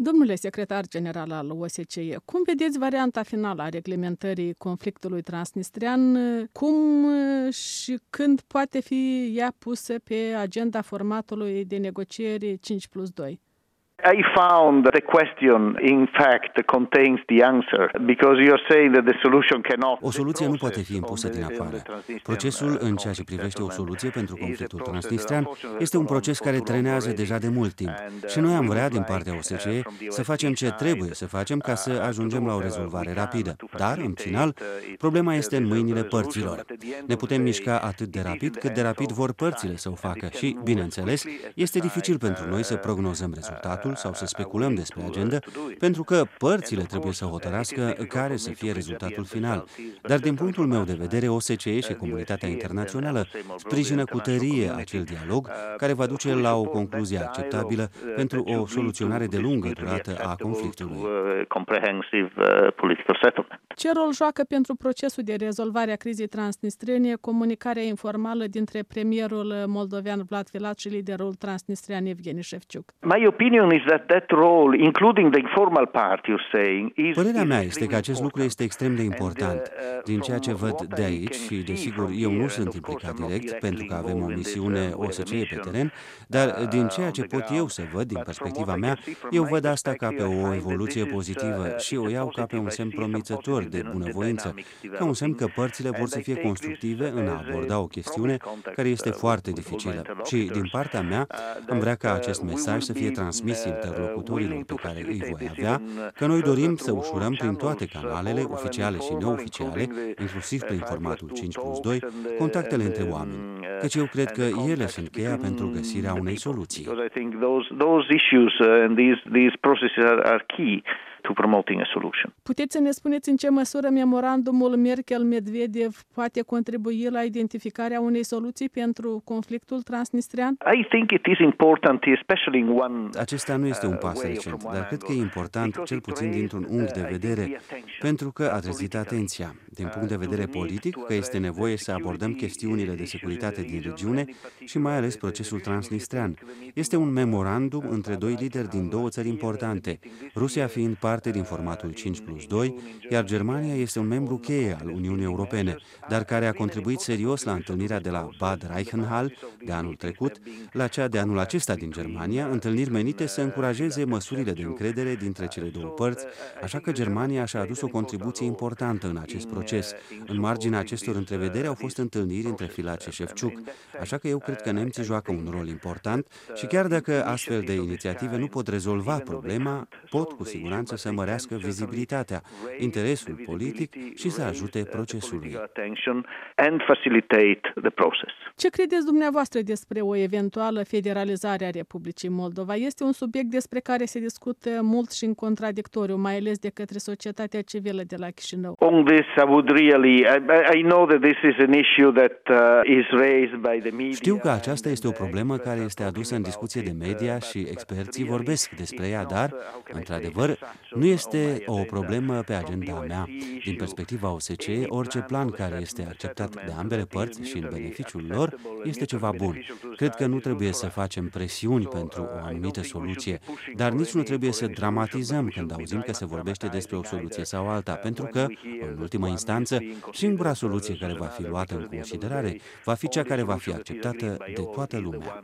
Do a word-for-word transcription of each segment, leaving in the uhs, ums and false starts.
Domnule secretar general al O S C E, cum vedeți varianta finală a reglementării conflictului transnistrian? Cum și când poate fi ea pusă pe agenda formatului de negocieri cinci plus doi? I found the question, in fact, contains the answer, because you are saying that the solution cannot. O soluție nu poate fi impusă din afară. Procesul, în ceea ce privește o soluție pentru conflictul transnistrian, este un proces care trenează deja de mult timp. Și noi am vrea, din partea O S C E, să facem ce trebuie să facem ca să ajungem la o rezolvare rapidă. Dar, în final, problema este în mâinile părților. Ne putem mișca atât de rapid cât de rapid vor părțile să o facă și, bineînțeles, este dificil pentru noi să prognozăm rezultatul sau să speculăm despre agenda, pentru că părțile trebuie să hotărască care să fie rezultatul final. Dar din punctul meu de vedere, O S C E și comunitatea internațională sprijină cu tărie acel dialog care va duce la o concluzie acceptabilă pentru o soluționare de lungă durată a conflictului. Ce rol joacă pentru procesul de rezolvare a crizei transnistriene comunicarea informală dintre premierul moldovean Vlad Filat și liderul transnistrian Evgeni Șefciuc? My opinion is that that role, including the informal part, you're saying, is. Părerea mea este că acest lucru este extrem de important. Din ceea ce văd de aici, și desigur eu nu sunt implicat direct pentru că avem o misiune O S C E pe teren, dar din ceea ce pot eu să văd din perspectiva mea, eu văd asta ca pe o evoluție pozitivă și o iau ca pe un semn promițător de bunăvoință, ca un semn că părțile vor să fie constructive în a aborda o chestiune care este foarte dificilă. Și din partea mea am vrea ca acest mesaj să fie transmis interlocutorilor pe care îi voi avea, că noi dorim să ușurăm prin toate canalele, oficiale și neoficiale, inclusiv prin formatul cinci plus doi, contactele între oameni, căci eu cred că ele sunt cheia pentru găsirea unei soluții. To promoting a solution. Puteți să ne spuneți în ce măsură memorandumul Merkel-Medvedev poate contribui la identificarea unei soluții pentru conflictul transnistrian? I think it is important, especially in one. Acesta nu este un pas recent, dar cred că e important, cel puțin dintr-un unghi de vedere, pentru că a trezit atenția, din punct de vedere politic, că este nevoie să abordăm chestiunile de securitate din regiune și mai ales procesul transnistrian. Este un memorandum între doi lideri din două țări importante, Rusia fiind parte din formatul cinci plus doi, iar Germania este un membru cheie al Uniunii Europene, dar care a contribuit serios la întâlnirea de la Bad Reichenhall de anul trecut, la cea de anul acesta din Germania, întâlniri menite să încurajeze măsurile de încredere dintre cele două părți, așa că Germania și-a adus o contribuție importantă în acest proces. În marginea acestor întrevederi au fost întâlniri între Filat și Șefciuc, așa că eu cred că nemții joacă un rol important și chiar dacă astfel de inițiative nu pot rezolva problema, pot cu siguranță să mărească vizibilitatea, interesul politic și să ajute procesului. Ce credeți dumneavoastră despre o eventuală federalizare a Republicii Moldova? Este un subiect despre care se discută mult și în contradictoriu, mai ales de către societatea civilă de la Chișinău. On this, I would really, I, I know that this is an issue that uh, is raised by the media. Știu că aceasta este o problemă care este adusă în discuție de media și experții vorbesc despre ea, dar, într-adevăr, nu este o problemă pe agenda mea. Din perspectiva O S C E, orice plan care este acceptat de ambele părți și în beneficiul lor este ceva bun. Cred că nu trebuie să facem presiuni pentru o anumită soluție, dar nici nu trebuie să dramatizăm când auzim că se vorbește despre o soluție sau alta, pentru că, în ultimă instanță, singura soluție care va fi luată în considerare va fi cea care va fi acceptată de toată lumea.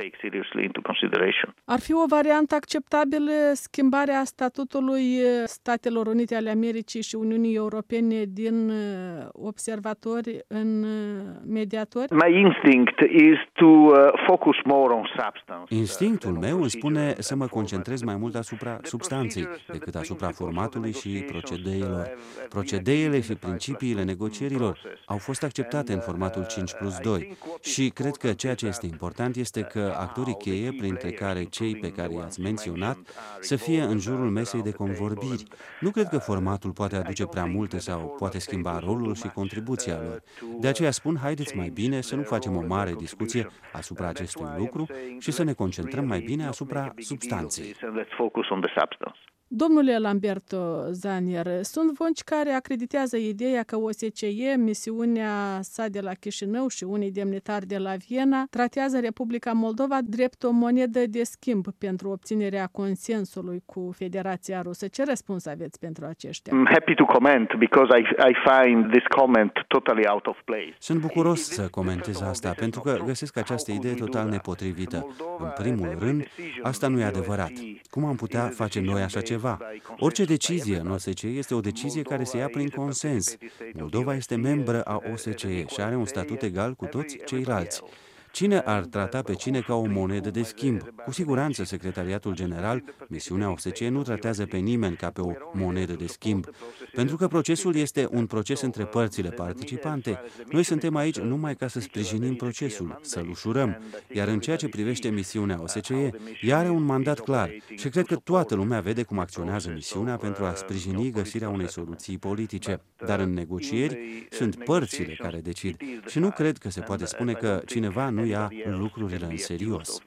Ar fi o variantă acceptabilă schimbarea statutului Statelor Unite ale Americii și Uniunii Europene din observatori în mediatori? My instinct is to focus more on substance. Instinctul meu îmi spune să mă concentrez mai mult asupra substanței decât asupra formatului și procedeilor. Procedeile și principiile negocierilor au fost acceptate în formatul cinci plus doi și cred că ceea ce este important este că actorii cheie, printre care cei pe care i-ați menționat, să fie în jurul mesei de convorbiri. Nu cred că formatul poate aduce prea multe sau poate schimba rolul și contribuția lor. De aceea spun, haideți mai bine să nu facem o mare discuție asupra acestui lucru și să ne concentrăm mai bine asupra substanței. Domnule Lamberto Zanier, sunt voci care acreditează ideea că O S C E, misiunea sa de la Chișinău și unii demnitari de la Viena tratează Republica Moldova drept o monedă de schimb pentru obținerea consensului cu Federația Rusă. Ce răspuns aveți pentru aceștia? I'm happy to comment because I, I find this comment totally out of place. Sunt bucuros să comentez asta, pentru că găsesc această idee total nepotrivită. În primul rând, asta nu e adevărat. Cum am putea face noi așa ceva? Orice decizie în O S C E este o decizie care se ia prin consens. Moldova este membră a O S C E și are un statut egal cu toți ceilalți. Cine ar trata pe cine ca o monedă de schimb? Cu siguranță, Secretariatul General, misiunea O S C E nu tratează pe nimeni ca pe o monedă de schimb. Pentru că procesul este un proces între părțile participante, noi suntem aici numai ca să sprijinim procesul, să-l ușurăm. Iar în ceea ce privește misiunea O S C E, ea are un mandat clar și cred că toată lumea vede cum acționează misiunea pentru a sprijini găsirea unei soluții politice. Dar în negocieri sunt părțile care decid și nu cred că se poate spune că cineva nu ia lucrurile în serios.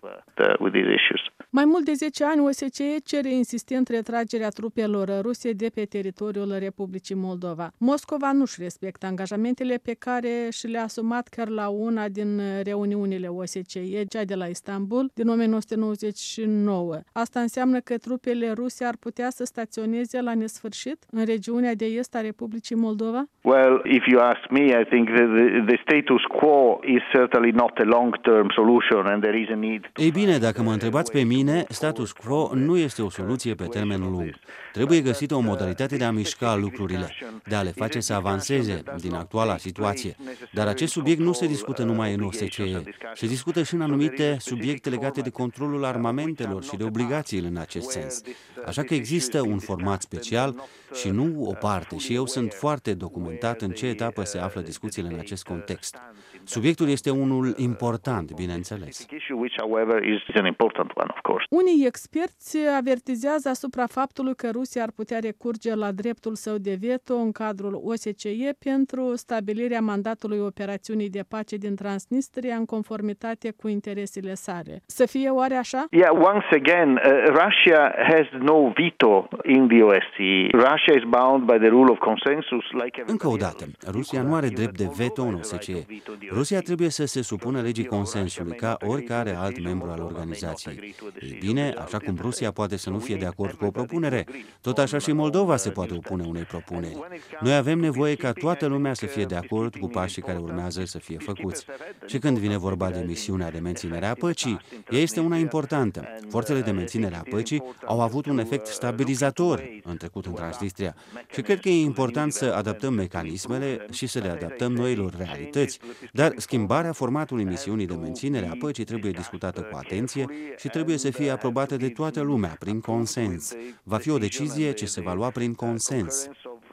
Mai mult de zece ani, O S C E cere insistent retragerea trupelor ruse de pe teritoriul Republicii Moldova. Moscova nu-și respectă angajamentele pe care și le-a asumat chiar la una din reuniunile O S C E, cea de la Istanbul, din o mie nouă sute nouăzeci și nouă. Asta înseamnă că trupele ruse ar putea să staționeze la nesfârșit în regiunea de est a Republicii Moldova? Well, if you ask me, I think the, the, the status quo is certainly not a long-term solution and there is a need to... Ei bine, dacă mă întrebați pe mine, status quo nu este o soluție pe termen lung. Trebuie găsită o modalitate de a mișca lucrurile, de a le face să avanseze din actuala situație. Dar acest subiect nu se discută numai în O S C E. Se discută și în anumite subiecte legate de controlul armamentelor și de obligațiile în acest sens. Așa că există un format special și nu o parte, și eu sunt foarte documentat în ce etapă se află discuțiile în acest context. Subiectul este unul important, bineînțeles. Unii experți avertizează asupra faptului că Rusia ar putea recurge la dreptul său de veto în cadrul O S C E pentru stabilirea mandatului operațiunii de pace din Transnistria în conformitate cu interesele sale. Să fie oare așa? Yeah, once again, uh, Russia has no veto in the O S C E. Russia is bound by the rule of consensus like Încă o dată, Rusia nu are drept de veto în O S C E. Rusia trebuie să se supună legii consensului, ca oricare alt membru al organizației. Ei bine, așa cum Rusia poate să nu fie de acord cu o propunere, tot așa și Moldova se poate opune unei propuneri. Noi avem nevoie ca toată lumea să fie de acord cu pașii care urmează să fie făcuți. Și când vine vorba de misiunea de menținere a păcii, ea este una importantă. Forțele de menținere a păcii au avut un efect stabilizator în trecut în Transnistria și cred că e important să adaptăm mecanismele și să le adaptăm noilor realități, dar schimbarea formatului misiunii de menținere a păcii trebuie discutată cu atenție și trebuie să fie aprobată de toată lumea, prin consens. Va fi o decizie ce se va lua prin consens.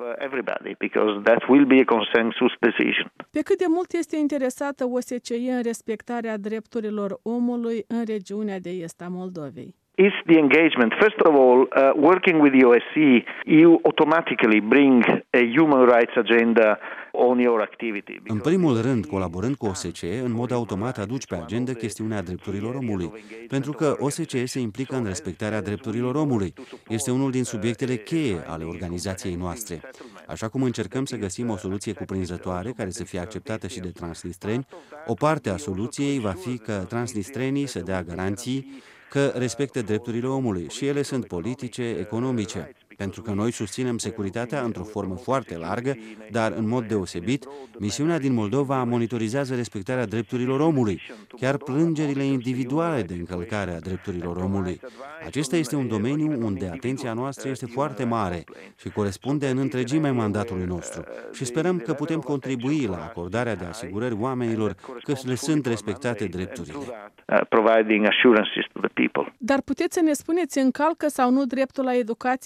Pe cât de mult este interesată O S C E în respectarea drepturilor omului în regiunea de est a Moldovei? Is the engagement. First of all, uh, working with the O S C E, you automatically bring a human rights agenda on your activity. În primul rând, colaborând cu O S C E, în mod automat aduci pe agenda chestiunea drepturilor omului, pentru că O S C E se implică în respectarea drepturilor omului. Este unul din subiectele cheie ale organizației noastre. Așa cum încercăm să găsim o soluție cuprinzătoare care să fie acceptată și de transnistreni, o parte a soluției va fi că transnistrenii să dea garanții că respectă drepturile omului și ele sunt politice, economice, pentru că noi susținem securitatea într-o formă foarte largă, dar în mod deosebit, misiunea din Moldova monitorizează respectarea drepturilor omului, chiar plângerile individuale de încălcare a drepturilor omului. Acesta este un domeniu unde atenția noastră este foarte mare și corespunde în întregime mandatului nostru și sperăm că putem contribui la acordarea de asigurări oamenilor că le sunt respectate drepturile. Dar puteți să ne spuneți, încalcă sau nu dreptul la educație în regiunea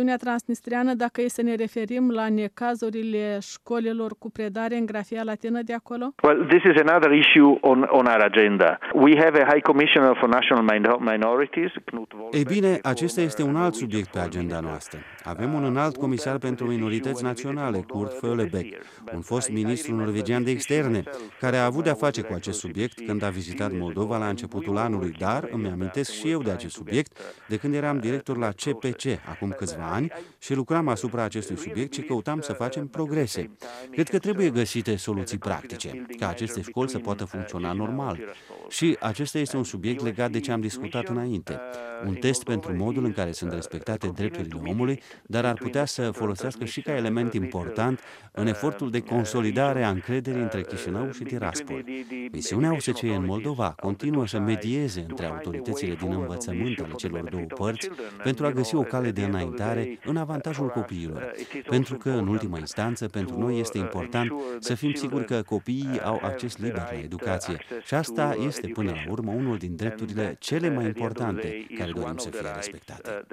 regiunea transnistreană, dacă e să ne referim la necazurile școlilor cu predare în grafia latină de acolo? Well, this is another issue on, on our agenda. We have a High Commissioner for National Minorities, Knut Vollebæk. Ei bine, acesta este un alt subiect pe agenda noastră. Avem un înalt comisar pentru minorități naționale, Kurt Vollebæk, un fost ministru norvegian de externe, care a avut de-a face cu acest subiect când a vizitat Moldova la începutul anului, dar îmi amintesc și eu de acest subiect de când eram director la C P C acum câțiva ani și lucram asupra acestui subiect și căutam să facem progrese. Cred că trebuie găsite soluții practice, ca aceste școli să poată funcționa normal. Și acesta este un subiect legat de ce am discutat înainte. Un test pentru modul în care sunt respectate drepturile omului, dar ar putea să folosească și ca element important în efortul de consolidare a încrederii între Chișinău și Tiraspol. Misiunea O S C E în Moldova continuă să medieze între autoritățile din învățământ ale celor două părți pentru a găsi o cale de înaintare în avantajul copiilor. Pentru că, în ultima instanță, pentru noi este important să fim siguri că copiii au acces liber la educație și asta este, până la urmă, unul din drepturile cele mai importante care dorim să fie respectate.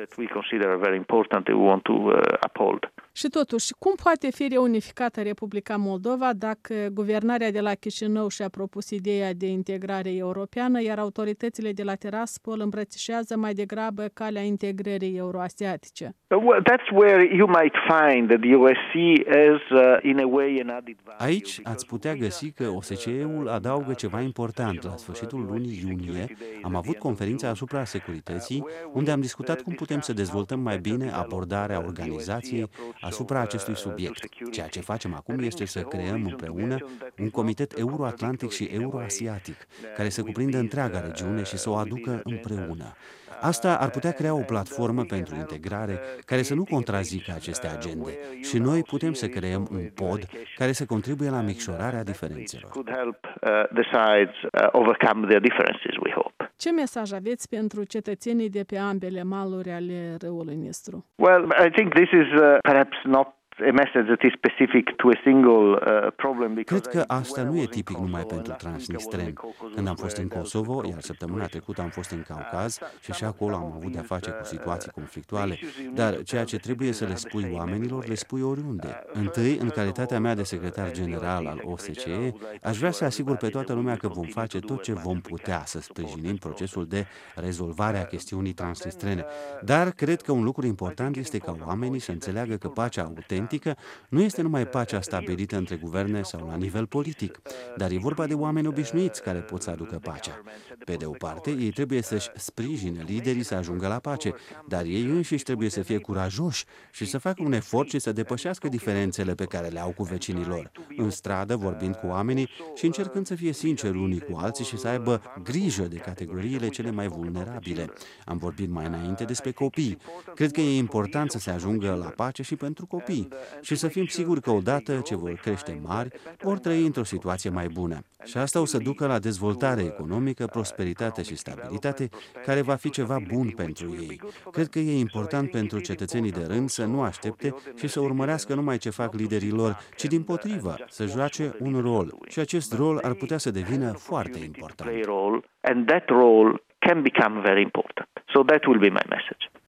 Și totuși, cum poate fi reunificată Republica Moldova dacă guvernarea de la Chișinău și-a propus ideea de integrare europeană, iar autoritățile de la Tiraspol îmbrățișează mai degrabă calea integrării euroasiatice? Aici ați putea găsi că O S C E-ul adaugă ceva important. La sfârșitul lunii iunie am avut conferința asupra securității, unde am discutat cum putem să dezvoltăm mai bine abordarea organizației asupra acestui subiect. Ceea ce facem acum este să creăm împreună un comitet euroatlantic și euroasiatic, care să cuprindă întreaga regiune și să o aducă împreună. Asta ar putea crea o platformă pentru integrare care să nu contrazică aceste agende și noi putem să creăm un pod care să contribuie la micșorarea diferențelor. Ce mesaj aveți pentru cetățenii de pe ambele maluri ale râului Nistru? Well, I think this is uh, perhaps not a message that is specific to a single uh, problem. Cred că asta nu e tipic numai pentru transnistreni. Când am fost în Kosovo, iar săptămâna trecută am fost în Caucaz și și acolo am avut de-a face cu situații conflictuale, dar ceea ce trebuie să le spui oamenilor, le spui oriunde. Întâi, în calitatea mea de secretar general al O S C E, aș vrea să asigur pe toată lumea că vom face tot ce vom putea să sprijinim procesul de rezolvare a chestiunii transnistrene. Dar cred că un lucru important este ca oamenii să înțeleagă că pacea autentică nu este numai pacea stabilită între guverne sau la nivel politic, dar e vorba de oameni obișnuiți care pot să aducă pacea. Pe de o parte, ei trebuie să-și sprijine liderii să ajungă la pace, dar ei înșiși trebuie să fie curajoși și să facă un efort și să depășească diferențele pe care le au cu vecinii lor, în stradă, vorbind cu oamenii și încercând să fie sinceri unii cu alții și să aibă grijă de categoriile cele mai vulnerabile. Am vorbit mai înainte despre copii. Cred că e important să se ajungă la pace și pentru copii și să fim siguri că odată ce vor crește mari, vor trăi într-o situație mai bună. Și asta o să ducă la dezvoltare economică, prosperitate și stabilitate, care va fi ceva bun pentru ei. Cred că e important pentru cetățenii de rând să nu aștepte și să urmărească numai ce fac liderii lor, ci dimpotrivă, să joace un rol. Și acest rol ar putea să devină foarte important. And that role can become very important. So that will be my message.